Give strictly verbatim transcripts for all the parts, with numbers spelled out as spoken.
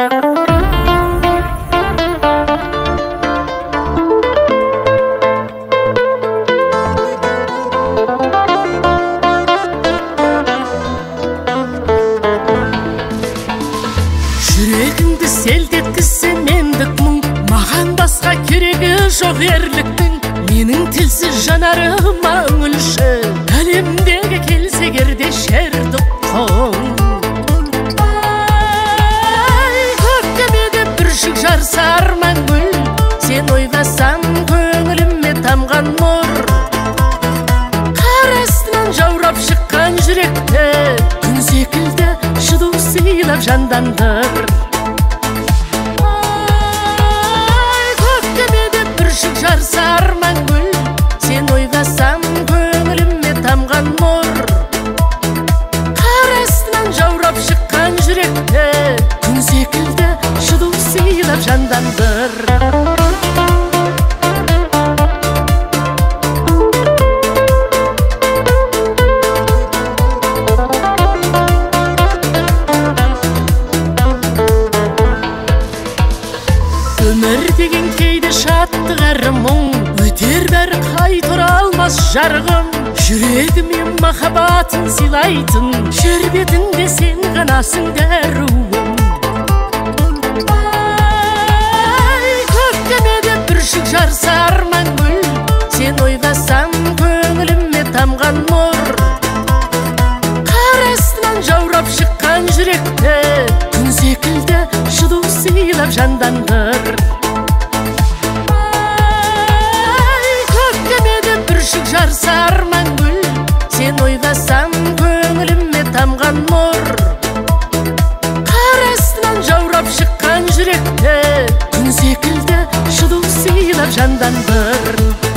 Жүрегіңді селт еткізсе мендік мұң, маған басқа керегі жоқ ерліктің. Менің тілсіз жанарыма үңілші, әлемдегі келсе керде шерді қоң. Көктемеде бүршік жарса арман гүл, сен ойласаң көңіліме тамған нұр. Қар астынан жаурап шыққан жүректе күн секілді жылу сыйлап жандандыр. Көктемеде бүршік жарса арман гүл, сен ойласаң көңіліме тамған нұр. Қар астынан жаурап шыққан жүректе күн секілді жылу сыйлап жандандыр. Өмір деген кейде шаттық әрі мұң, өтер бәрі қайтара алмас жарығым. Жүрегіме махаббатын сыйлайтын, жер бетінде сен ғанасың дәруім. Көктемеде бүршік жарса арман гүл, сен ойласаң көңіліме тамған нұр. Қар астынан жаурап шыққан жүректе күн секілді жылу сыйлап жандандыр. Көктемеде бүршік жарса арман гүл, сен ойласаң көңіліме тамған нұр. Қар астынан жаурап шыққан жүректе күн секілді жылу сыйлап жандандыр.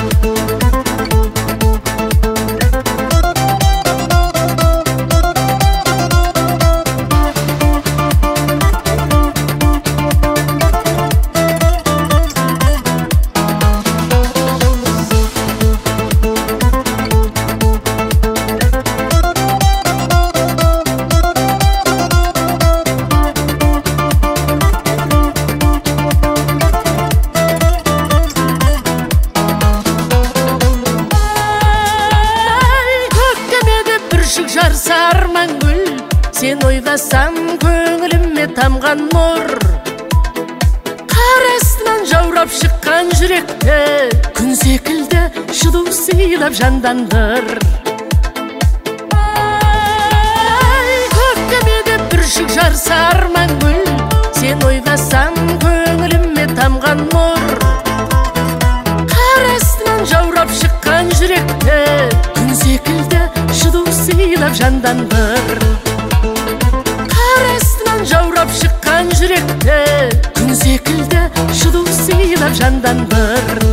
Бүршік жарса арман гүл, сен ойласаң көңіліме тамған нұр. Қар астынан жаурап шыққан жүректе күн секілді жылу сыйлап жандандыр. Көктемеде бүршік жарса арман гүл, сен ойласаң көңіліме тамған нұр. Қар астынан жаурап шыққан жүректе күн секілді жылу сыйлап жандандыр. Қар астынан жаурап шыққан жүректе күн секілді жылу сыйлап жандандыр.